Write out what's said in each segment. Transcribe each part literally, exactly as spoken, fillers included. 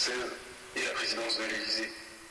française et la présidence de l'Élysée.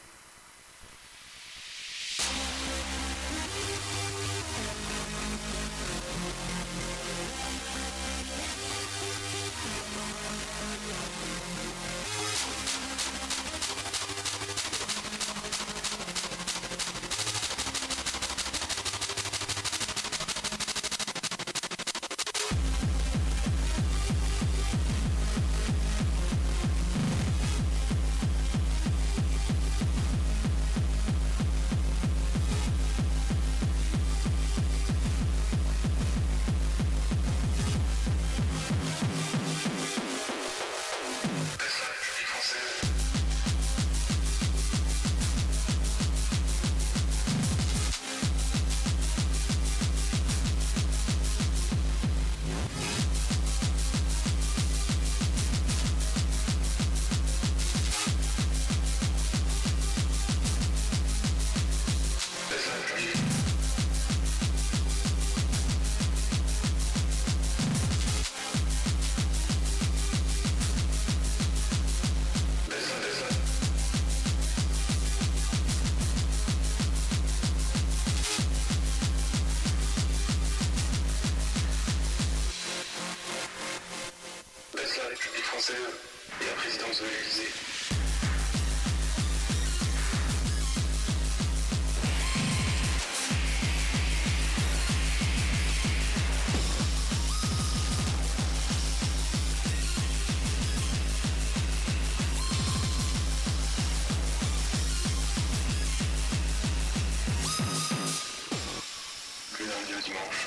Et la présidence de l'Élysée. Du lundi au dimanche.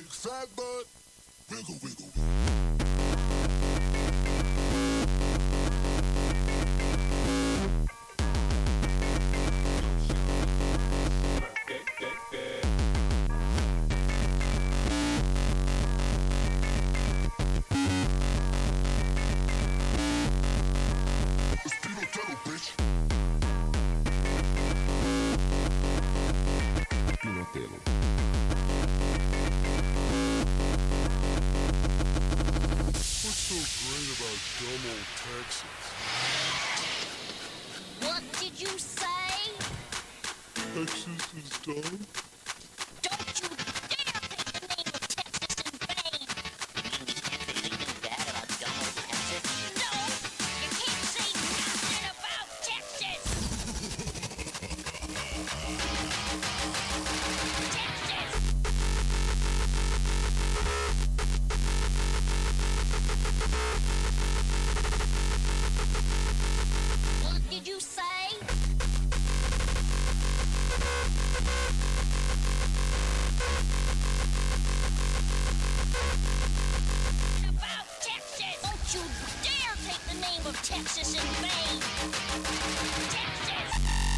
fat butt, wiggle, wiggle. What did you say? Texas is dumb? Don't you dare take the name of Texas in vain! You mean you can't say anything bad about dumb old Texas? No! You can't say nothing about Texas! Texas! What did you say? About Texas! Don't you dare take the name of Texas in vain! Texas!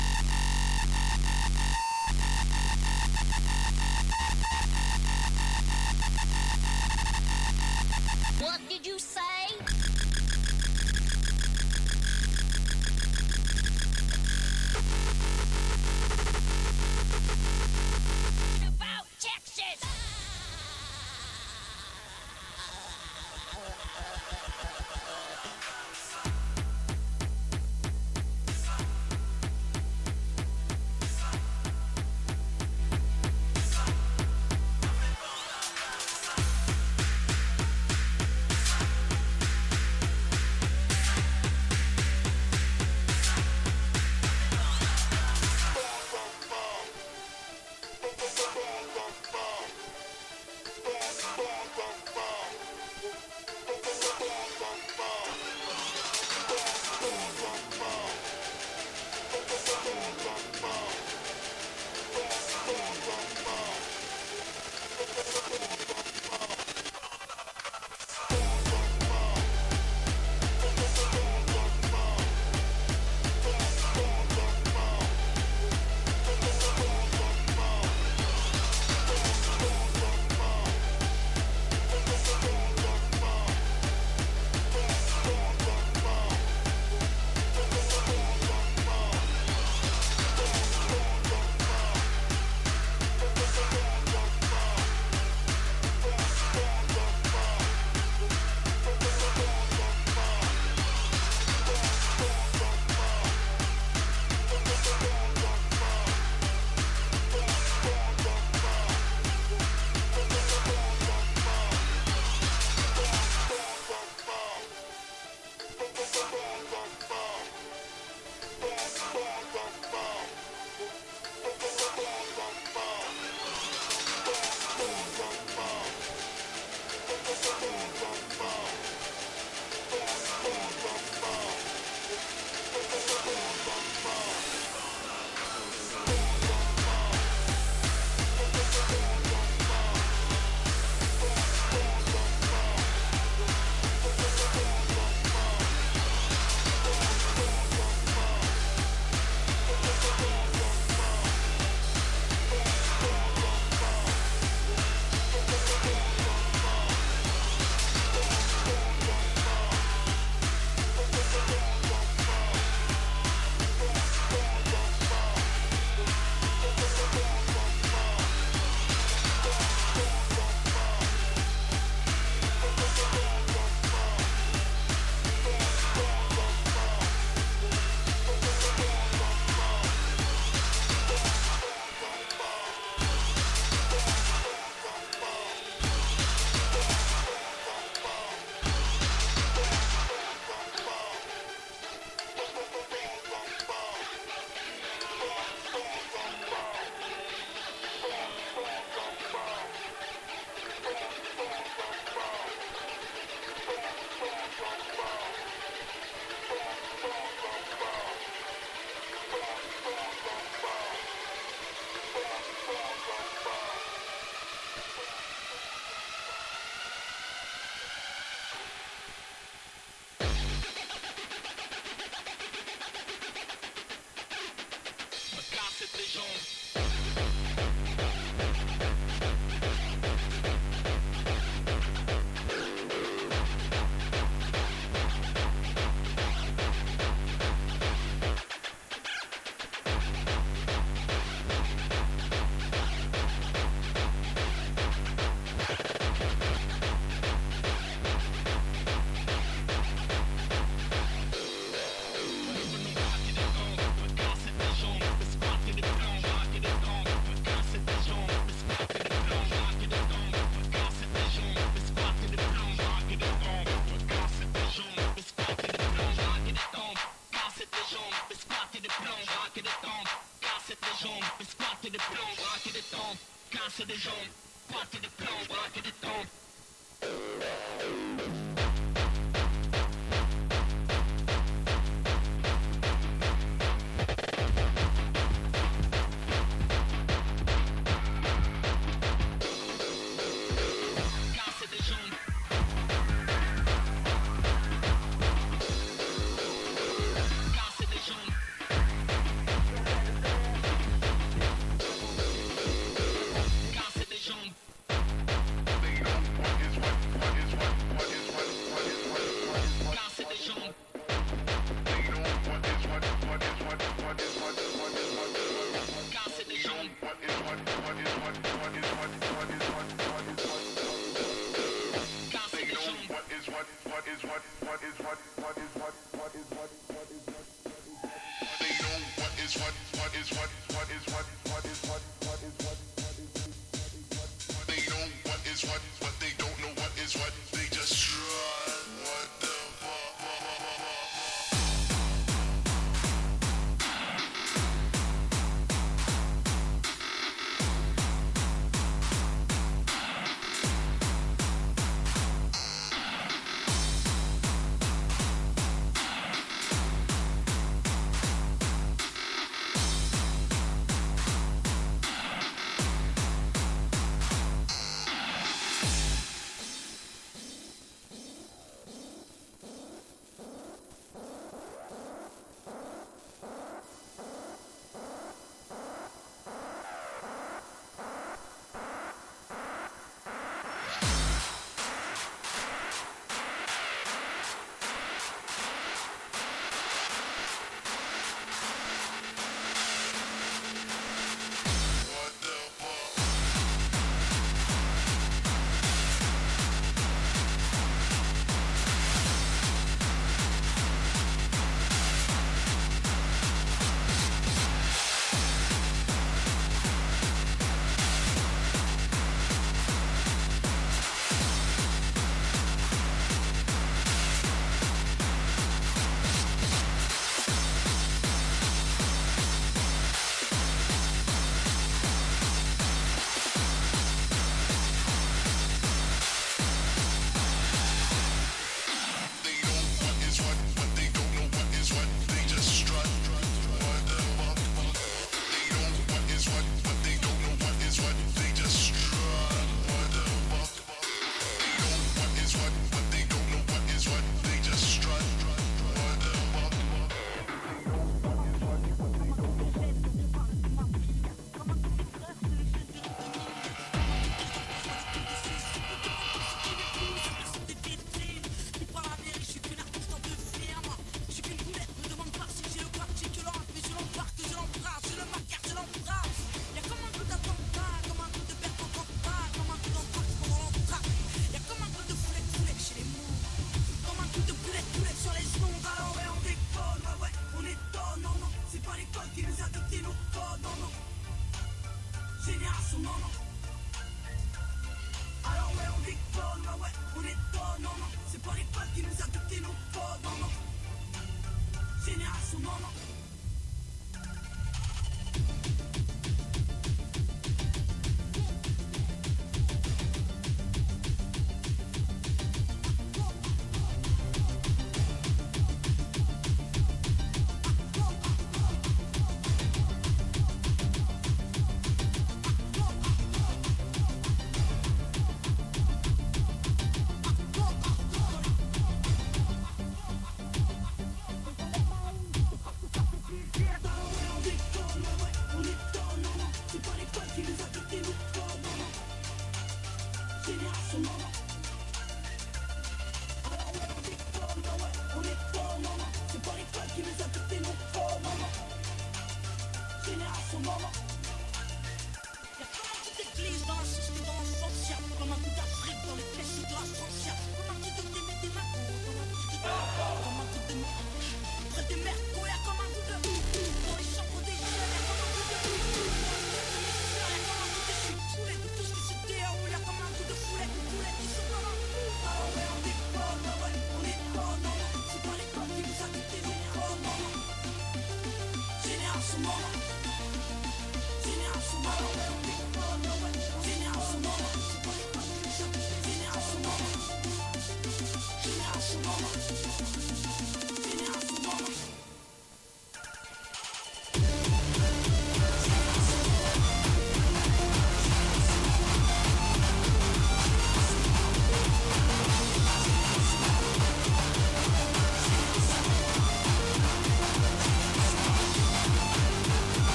What did you say? About Texas! casser des jambes, braquer des plans, braquer des temps.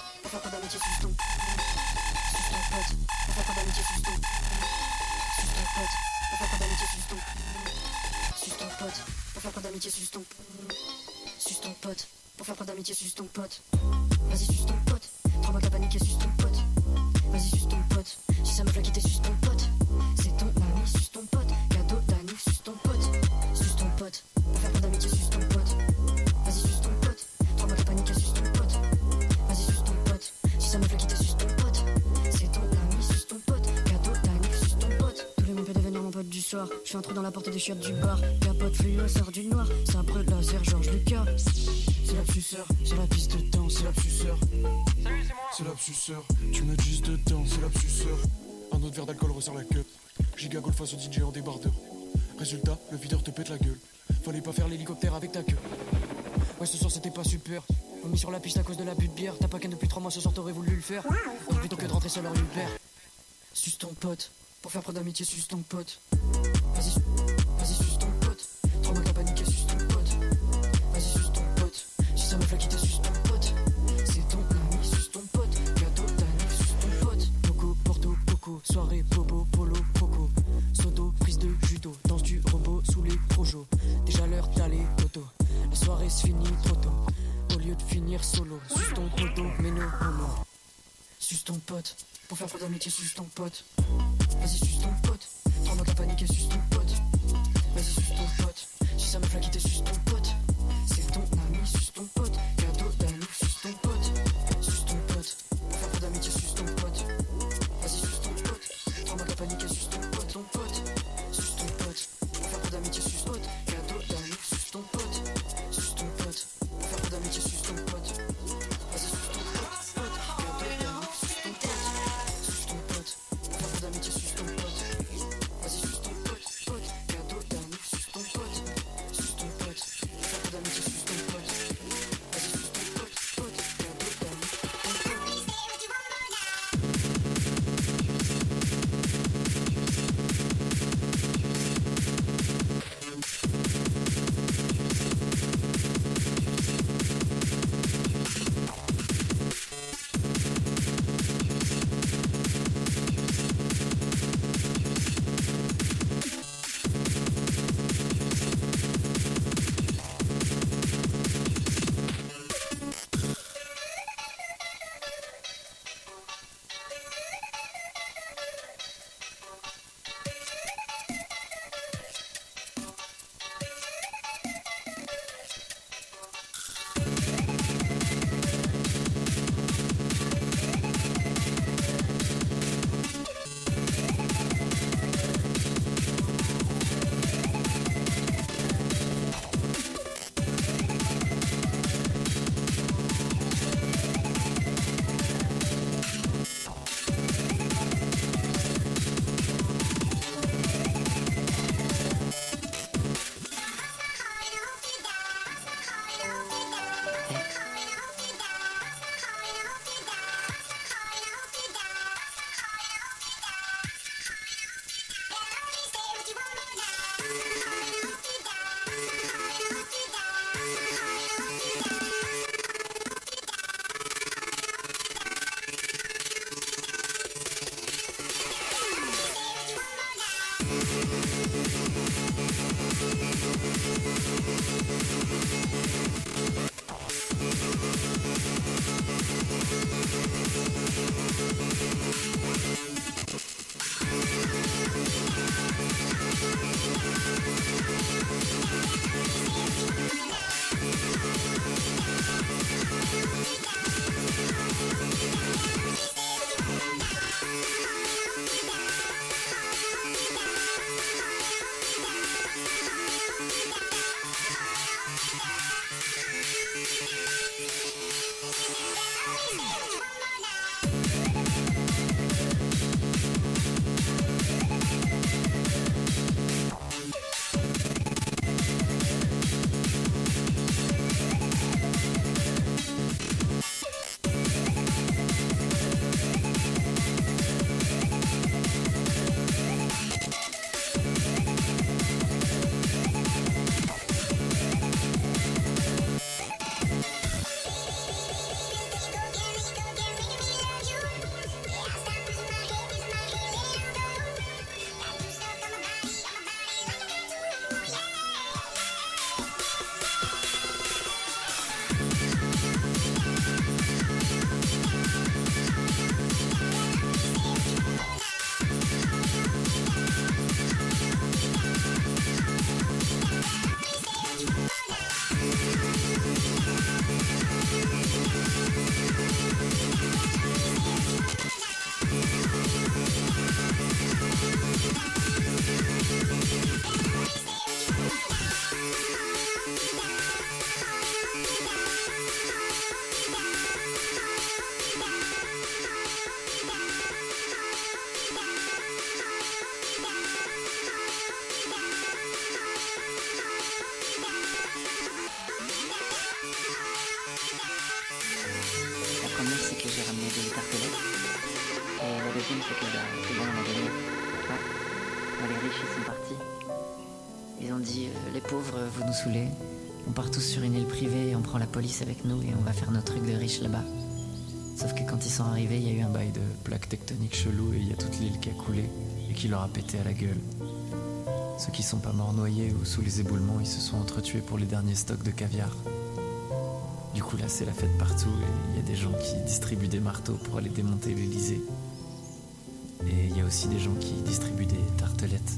pour faire preuve d'amitié, suce ton. Suce ton pote, pour faire preuve d'amitié, suce ton. Suce ton pote, pour faire preuve d'amitié, suce ton. Suce ton pote, pour faire preuve d'amitié, suce ton. Suce ton pote, pour faire preuve d'amitié, suce ton pote. Vas-y, suce ton pote, tremble la panique et suce ton pote. Vas-y, suce ton pote, si ça me fait quitter, suce ton pote. C'est ton ami, suce ton pote, cadeau d'anniv, suce ton pote. Suce ton pote, pour faire preuve d'amitié, suce ton pote. Vas-y, suce ton pote, tremble la panique et suce ton pote. Vas-y, suce ton pote, si ça me fait quitter, suce ton pote. C'est ton ami, suce ton pote, cadeau d'anniv, suce ton pote. Tous les mots peuvent devenir mon pote du soir. Je fais un trou dans la porte des chiottes du bar. Capote fluo, sort du noir. Sabre laser, Georges Lucas. C'est la suceur, c'est la piste de temps, c'est la suceur. Salut, c'est moi. C'est la suceur, tu me dis dedans, c'est la suceur. Un autre verre d'alcool resserre la queue. Giga golf face au D J en débardeur. Résultat, le videur te pète la gueule. Fallait pas faire l'hélicoptère avec ta queue. Ouais, ce soir c'était pas super. On mis sur la piste à cause de l'abus de bière. T'as pas qu'un depuis trois mois, ce soir t'aurais voulu le faire. Donc plutôt que de rentrer seul hors nulle père. Suce ton pote, pour faire preuve d'amitié, suce ton pote. Vas-y, su- vas-y, suce ton pote. Tremble ta panique et suce ton pote. Vas-y, suce ton pote. Si ça me fait quitter, suce ton pote. C'est ton ami, suce ton pote. Cadeau d'anniv, suce ton pote. Poco, Porto, Poco, soirée, Bobo, Polo, Coco. Sodo, prise de judo, danse du robot sous les projos. Déjà l'heure d'aller toto. La soirée se finit trop tôt. Au lieu de finir solo, suce ton poteau, mais no homo. Suce ton pote, pour faire preuve d'amitié, suce ton pote. Vas-y, suce ton pote, tremble la panique et suce ton pote. Vas-y, suce ton pote, si ça me fait quitter, suce ton pote. C'est ton ami, suce ton pote, cadeau d'anniv, suce ton pote. Suce ton pote, pour faire preuve d'amitié, suce ton pote. Vas-y, suce ton pote, tremble la panique et suce ton pote, ton pote. Suce ton pote, pour faire preuve d'amitié, suce ton pote, cadeau d'anniv, suce ton pote. Suce ton pote, pour faire preuve d'amitié, suce ton pote. Vas-y, suce ton pote, pote, cadeau d'anniv, suce ton pote. Suce ton pote, pour faire preuve d'amitié, suce ton pote. Vas-y, suce ton pote, pote, cadeau d'anniv, suce ton pote. Suce ton pote, ramener des tartelettes. Et la deuxième, c'est que bah, c'est bon, on a gagné. Ouais. Bah, les riches, ils sont partis. Ils ont dit, euh, les pauvres, vous nous saoulez. On part tous sur une île privée et on prend la police avec nous et on va faire nos trucs de riches là-bas. Sauf que quand ils sont arrivés, il y a eu un bail de plaques tectoniques chelou et il y a toute l'île qui a coulé et qui leur a pété à la gueule. Ceux qui sont pas morts noyés ou sous les éboulements, ils se sont entretués pour les derniers stocks de caviar. Du coup là c'est la fête partout et il y a des gens qui distribuent des marteaux pour aller démonter l'Elysée. Et il y a aussi des gens qui distribuent des tartelettes.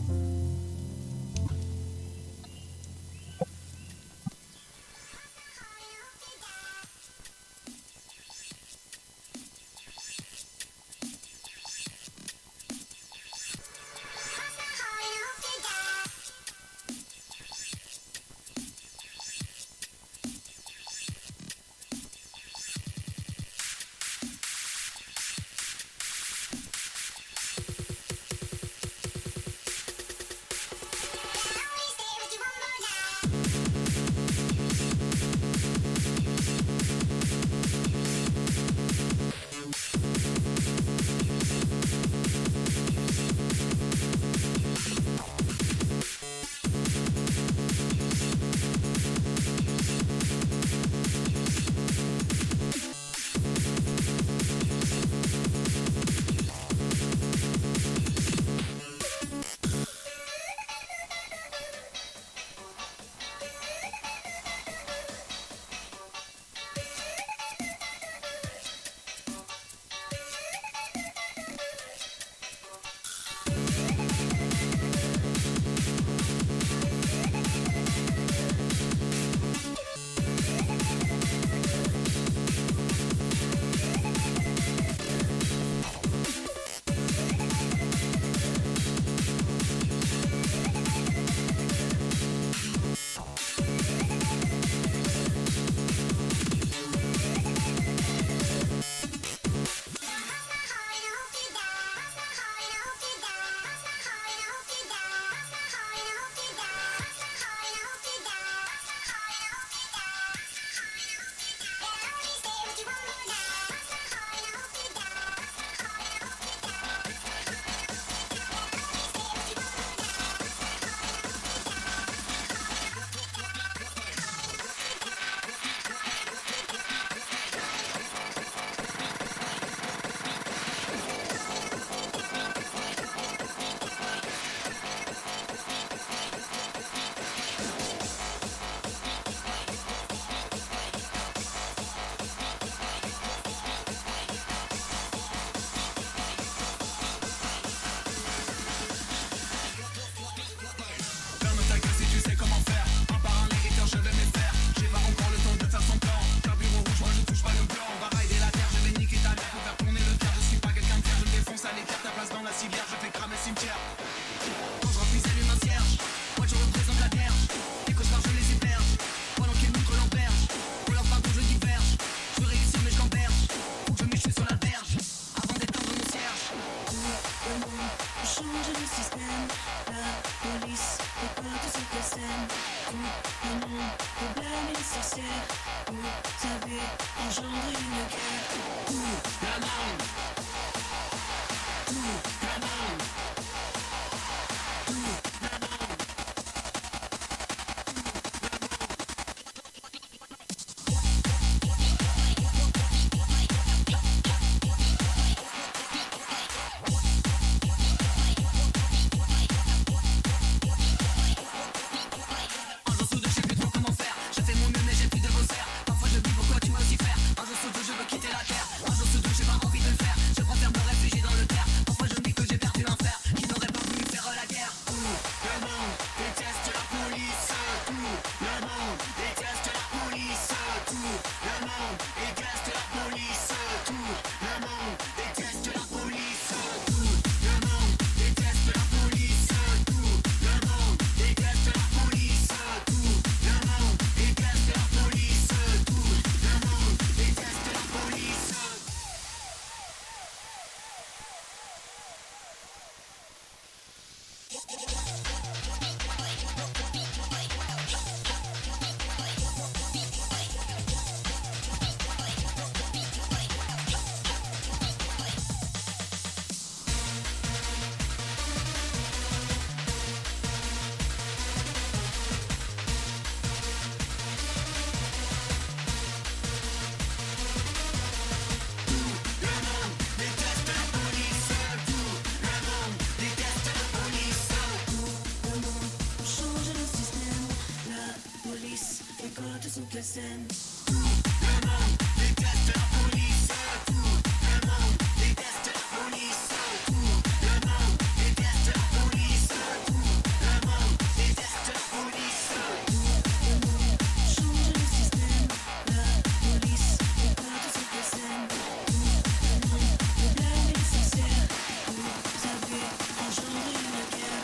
cette scène. Tout le monde déteste la police. Tout le monde déteste la police. Tout le monde déteste la police. Tout le monde déteste la police. Tout le monde change le système. La police n'est pas de cette scène. Tout le monde le blâme est sincère. Vous avez engendré une guerre.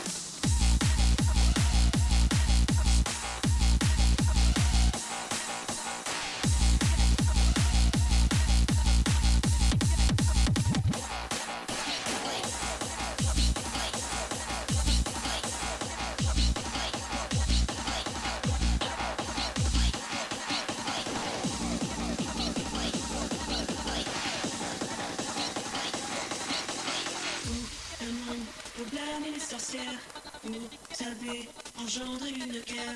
Vous blâmez les sorcières, vous avez engendré une guerre.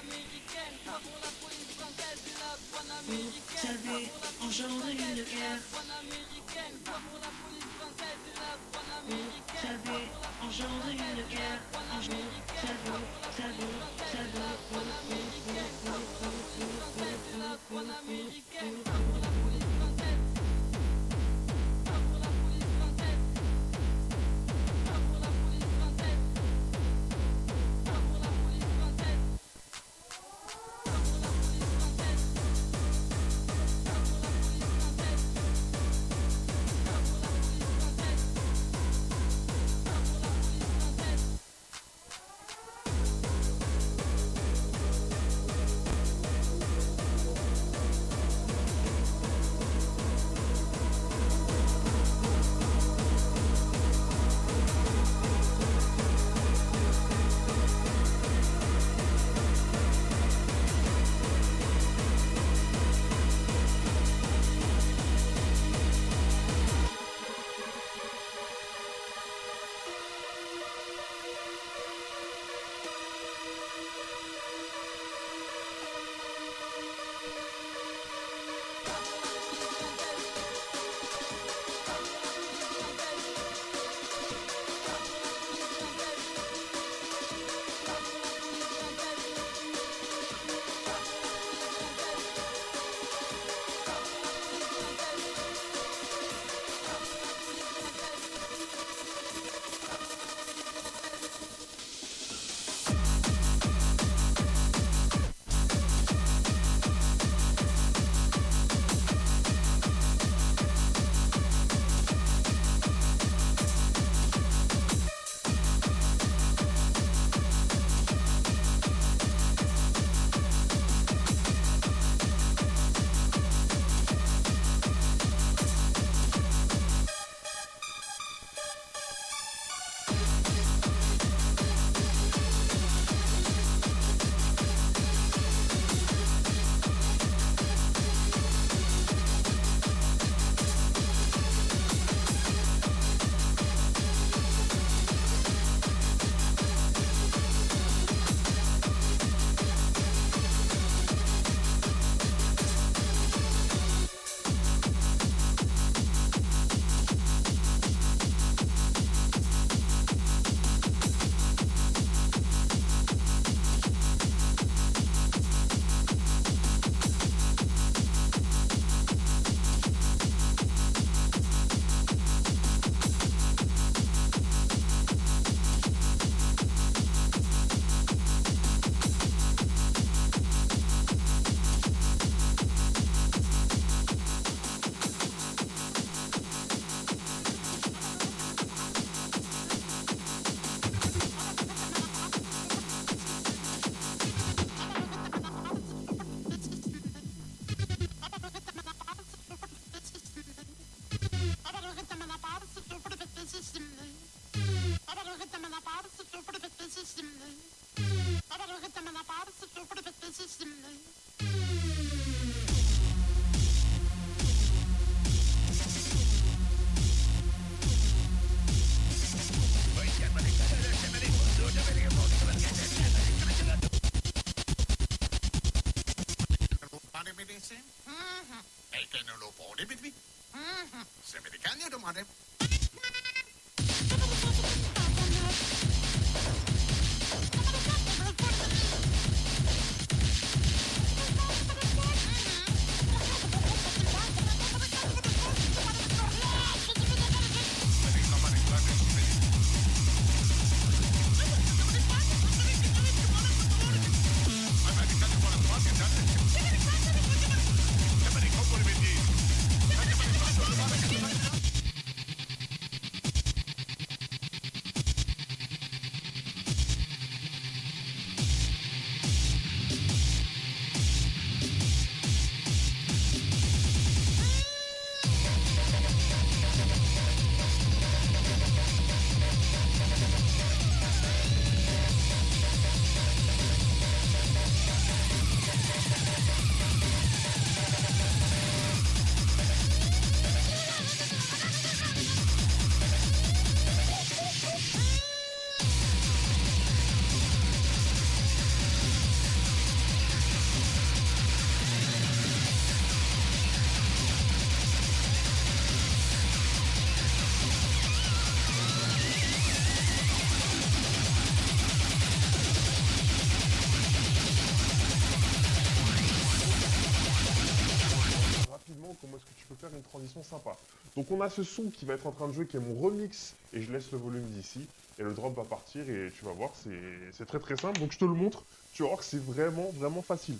Vous avez engendré une guerre. Vous avez engendré une guerre. Ça vaut, ça vaut, ça vaut. E che non lo può ripetere? Se mi ricagno domande. transition sympa. Donc on a ce son qui va être en train de jouer, qui est mon remix, et je laisse le volume d'ici, et le drop va partir, et tu vas voir, c'est très très simple. Donc je te le montre, tu vas voir que c'est vraiment vraiment facile.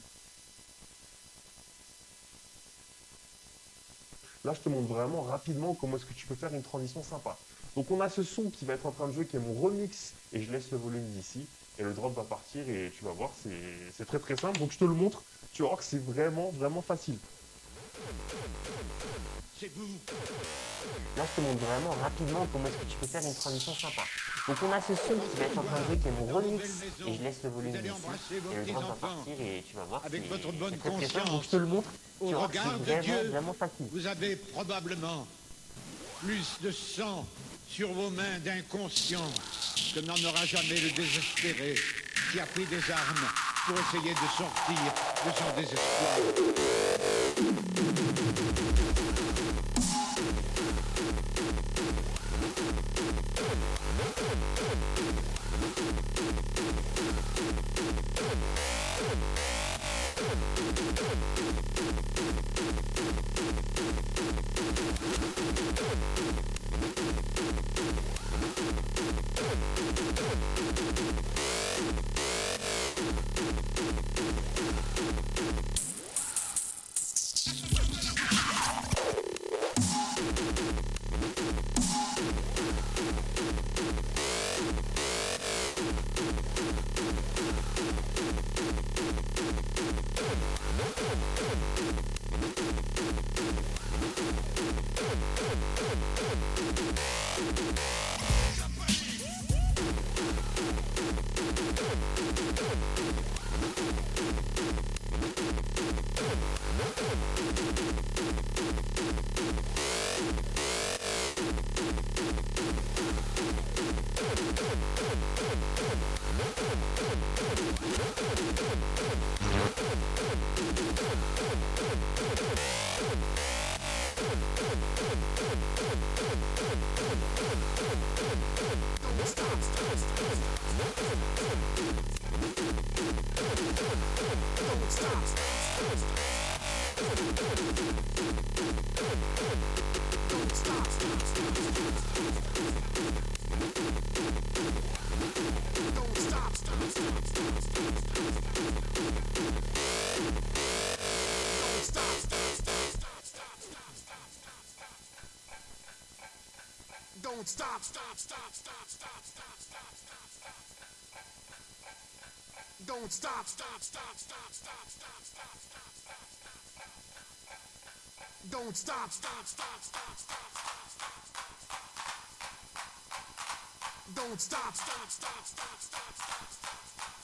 Là, je te montre vraiment rapidement comment est-ce que tu peux faire une transition sympa. Donc on a ce son qui va être en train de jouer, qui est mon remix, et je laisse le volume d'ici, et le drop va partir, et tu vas voir, c'est très très simple. Donc je te le montre, tu vas voir que c'est vraiment vraiment facile. C'est vous. Là, je te montre vraiment rapidement comment est-ce que tu peux faire une transition sympa. Donc on a ce son qui va être en train de jouer, qui est mon remix, et je laisse le volume d'ici, et le drop va partir, et tu vas voir, avec votre bonne c'est très très simple. conscience, Donc je te le montre, tu au vas voir que regard c'est de vraiment Dieu, vraiment facile. vous avez probablement plus de sang sur vos mains d'inconscient que n'en aura jamais le désespéré qui a pris des armes pour essayer de sortir de son désespoir. Don't stop, stop, stop, stop, stop, stop, stop, stop, stop. Don't stop, stop, stop, stop, stop, stop, stop, stop, stop, stop. Don't stop, stop, stop, stop, stop, stop, stop, stop. Don't stop, stop, stop, stop, stop, stop, stop.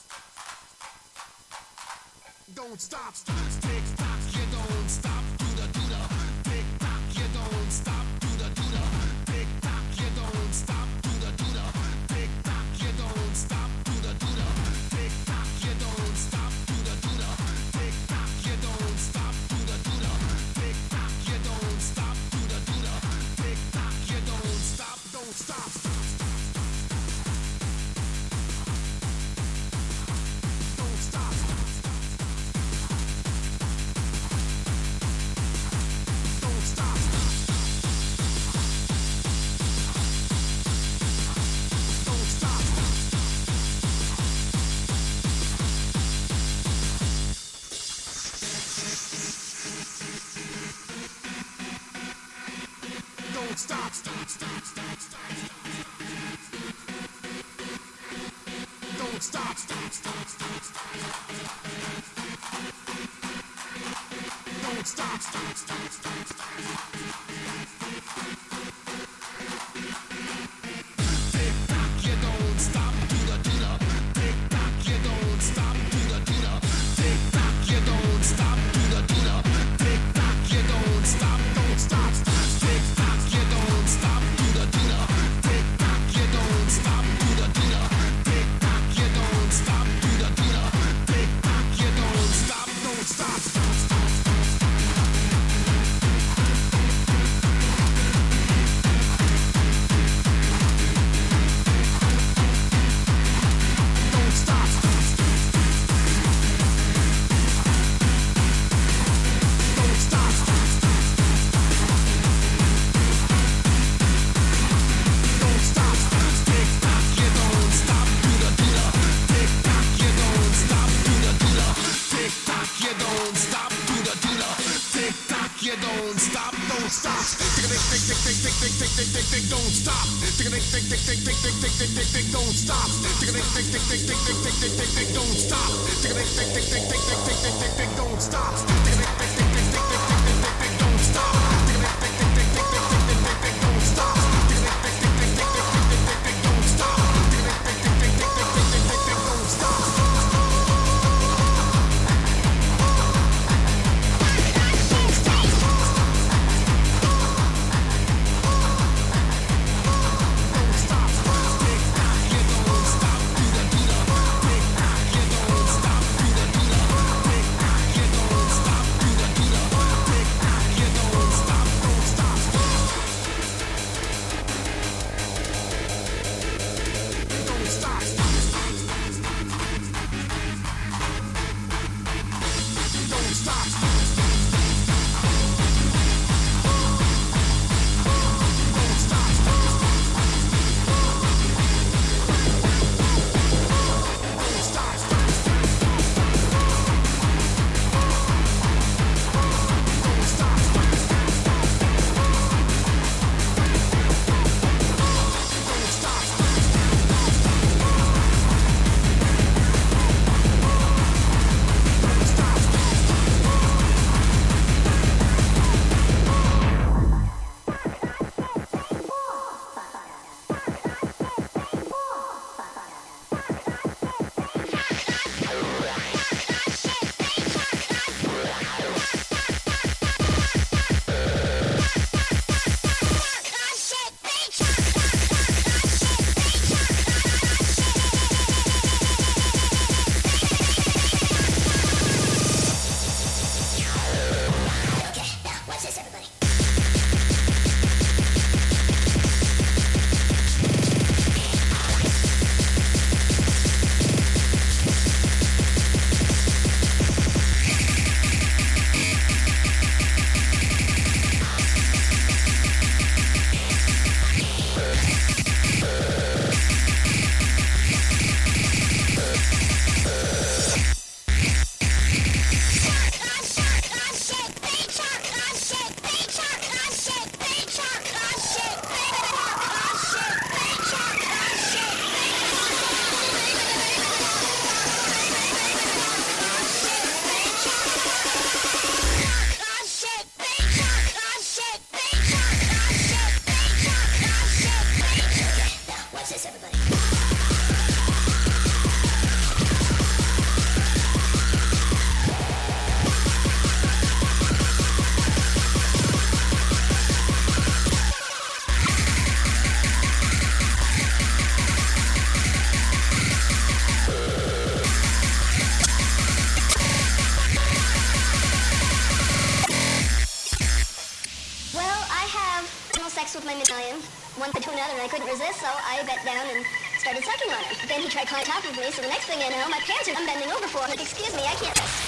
Don't stop, stop, tick tock, you don't stop, do the do the. Tick tock, you don't stop, do the do the. Tick tock, you don't stop, do the do the. Tick tock, you don't stop, do the do the. Tick tock, you don't stop, do the do the. Tick tock, you don't stop, do the do the. Tick tock, you don't stop, do the do the. Tick tock, you don't stop, don't stop. Don't stop. Don't stop. Don't stop. Don't stop. Stop, stop, stop, stop, stop, stop. Don't stop. Stop, stop, stop, stop, stop. Don't stop. Stop, stop, stop, stop. Tick tock, you don't stop, do the do the. Tick tock, you don't stop, do the do the. Tick tock, you don't stop, do the do the. Tick tock, you don't stop, don't stop. Tick tock, you don't stop, do the do the. Tick tock, you don't stop, do the do the. Tick tock, you don't stop, do the do the. Tick tock, you don't stop, don't stop. Stop, stop, stop, stop. tick tick tick tick don't stop. Tick tick tick tick tick tick tick tick tick tick tick don't stop. Tick tick tick tick tick tick tick tick tick tick tick don't stop. Tick tick tick tick tick tick tick tick tick tick tick don't stop. Tick tick tick tick tick tick tick tick tick tick don't stop. Tick tick tick tick tick tick tick tick tick tick don't stop. Tick tick tick tick tick tick tick tick tick tick don't stop. Tick tick tick tick tick tick tick tick tick tick don't stop. One to another, and I couldn't resist, so I bent down and started sucking on him. Then he tried climbing on top of me, so the next thing I know, my pants are I'm bending over for him. Like, excuse me, I can't rest.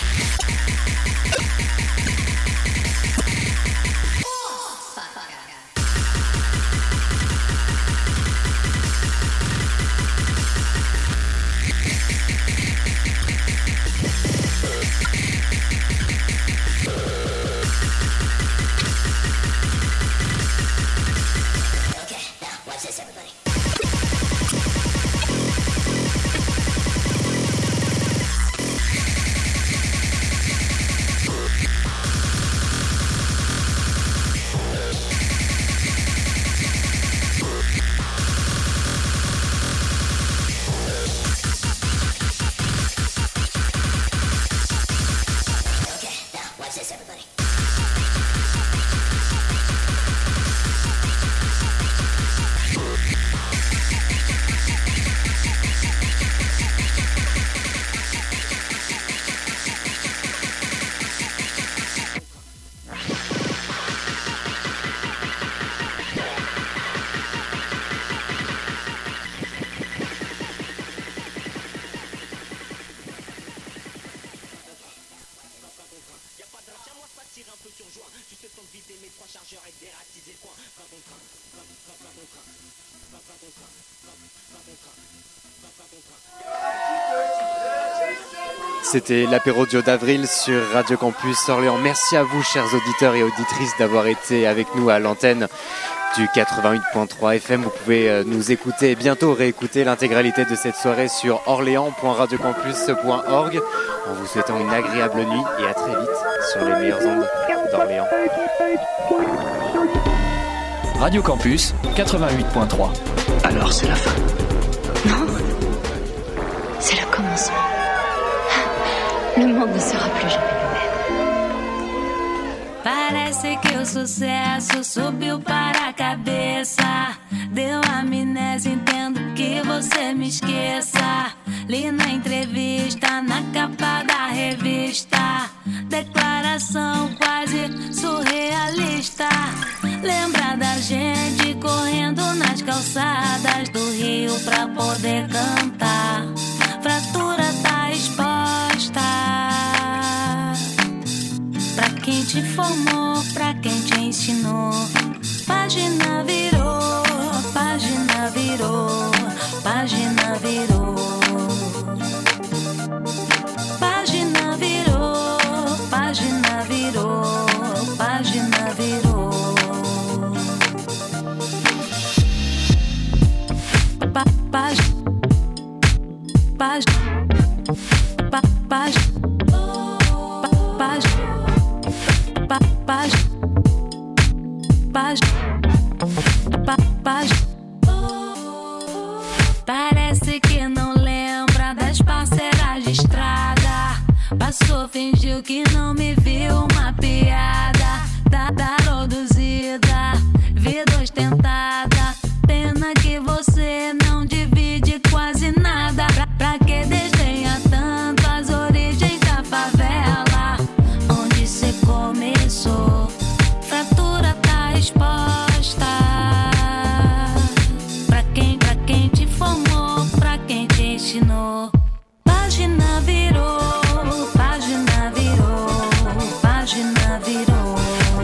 C'était l'apéro duo d'avril sur Radio Campus Orléans. Merci à vous, chers auditeurs et auditrices, d'avoir été avec nous à l'antenne du quatre-vingt-huit point trois F M. Vous pouvez euh, nous écouter et bientôt réécouter l'intégralité de cette soirée sur orléans point radiocampus point org. En vous souhaitant une agréable nuit et à très vite sur les meilleures ondes d'Orléans. Radio Campus quatre-vingt-huit point trois. Alors c'est la fin. Non, c'est le commencement. Le monde ne sera plus jamais le même. Parece que o sucesso subiu para a cabeça. Deu amnésia, entendo que você me esqueça. Li na entrevista, na capa da revista, declaração quase surrealista. Lembra da gente correndo nas calçadas do Rio pra poder cantar. Fratura tá exposta pra quem te formou, pra quem te ensinou. Página virou, página virou, página virou. Página virou, página virou, página virou. Pa, página, página, pa, página, pa, página, pa, página, página, pa, página. Parece que não lembra das parceiras de estrada. Passou, fingiu que não me viu, uma piada. Tá produzida, vida ostentada. Pena que você não divide quase nada. Pra, pra que desdenha tanto as origens da favela, onde cê começou? Fratura tá exposta pra quem, pra quem te formou, pra quem te ensinou. Página virou, página virou, página virou.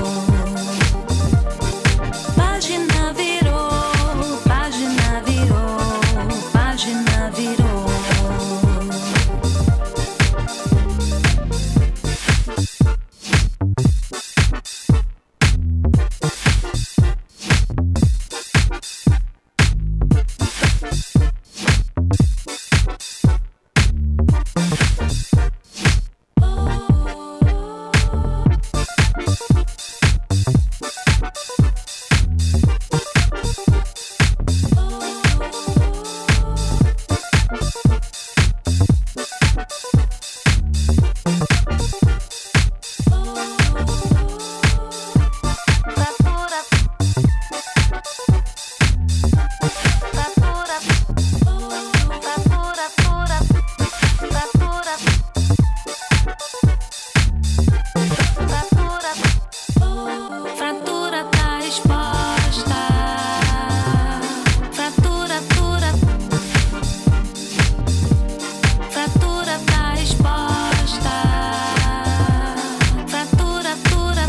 Página virou, página virou, página virou. Fratura tá exposta. Fratura, tura. Fratura tá exposta. Fratura, tura.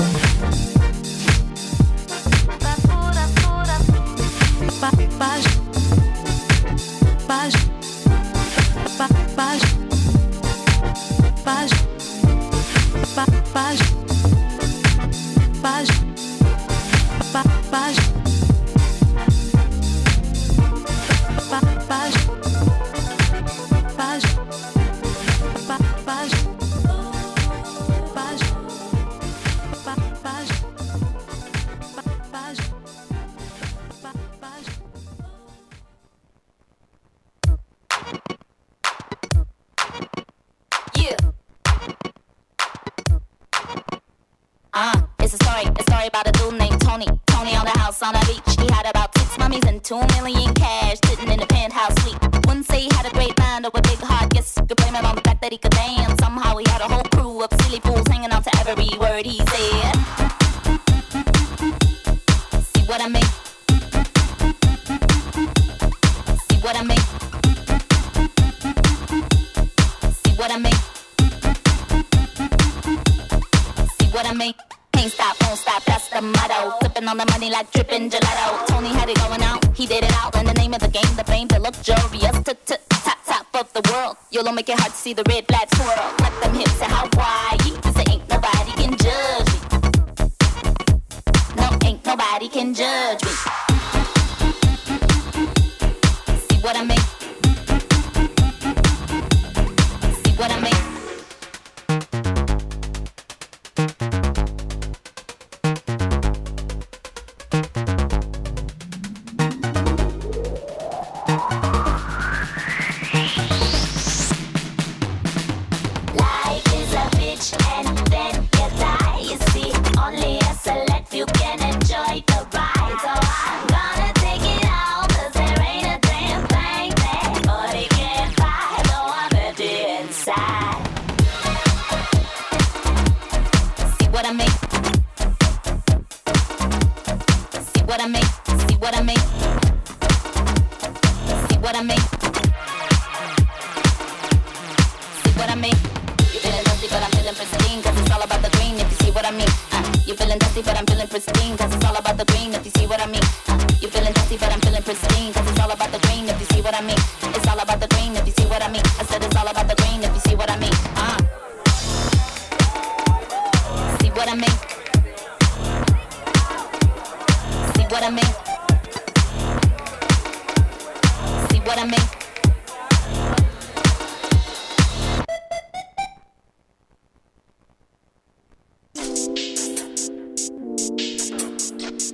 Fratura, tura. Pa, página. Página. Pa, página. Página. Pa, página. Página, pa, página, pa, página, página, pa, página, página, pa, página, pa, página, pa, página. Yeah. Uh, it's a story, a story about a dude named Tony. Tony on the house on the beach. He had about six mummies and two million cash sitting in the penthouse suite. Wouldn't say he had a great mind or a big heart. Guess you could blame him on the fact that he could dance. Somehow he had a whole crew of silly fools hanging on to every word he said. See what I mean? See what I mean? See what I mean? See what I mean? Can't stop, won't stop, that's the motto. Flipping on the money like dripping gelato. Tony had it going out, he did it out. In the name of the game, the fame, the luxurious. Top, top of the world. YOLO make it hard to see the red flag swirl. Like them hips in Hawaii, cause ain't nobody can judge me. No, ain't nobody can judge what I mean? See what I mean? See what I mean? See what I mean? You feeling dusty, but I'm feeling pristine, cause it's all about the green, if you see what I mean. Uh, you feeling dusty, but I'm feeling pristine, cause it's all about the green, if you see what I mean. Uh, you feeling dusty, but I'm feeling pristine, cause it's all about the green, if you see what I mean. It's all about the green, if you see what I mean. I said it's all about the green, if you see what I mean. Uh. See what I mean? See what I mean? See what I mean?